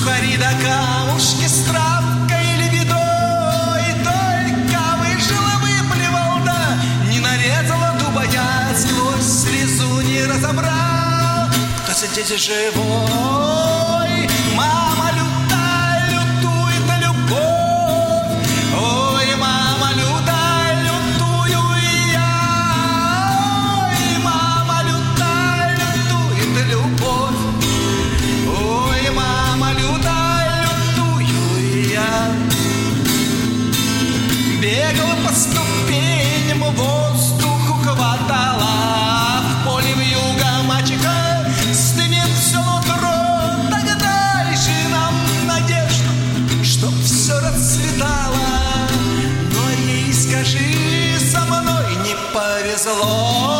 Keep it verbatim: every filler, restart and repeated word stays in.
сухари да камушки с травкой или ведой. Только выжила, выплевал, да не нарезала дуба я, сквозь слезу не разобрал, кто здесь живой. Мама лютая, лютует любовь. Ой, мама лютая, лютую я. Ой, мама лютая, лютует любовь. Ой, мама лютая, лютую я. Бегала по ступеням, воздуху хватала, в поле вьюга мачеха стынет все нутро. Тогда дай нам надежду, чтоб все расцветало. Но ей скажи, со мной не повезло.